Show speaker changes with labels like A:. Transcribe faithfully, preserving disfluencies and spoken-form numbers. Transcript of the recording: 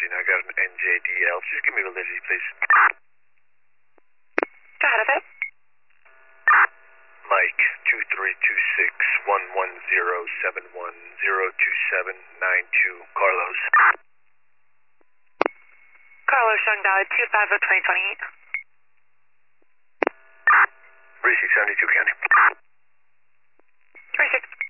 A: Lizzie, and I got an N J D L. Just give me the Lizzie, please.
B: Go ahead, of it.
A: Mike, two three two six, one one zero seven one zero two seven nine two. Carlos.
B: Carlos, showing valid two five of twenty twenty-eight.
A: three six seven two, County.
B: three six.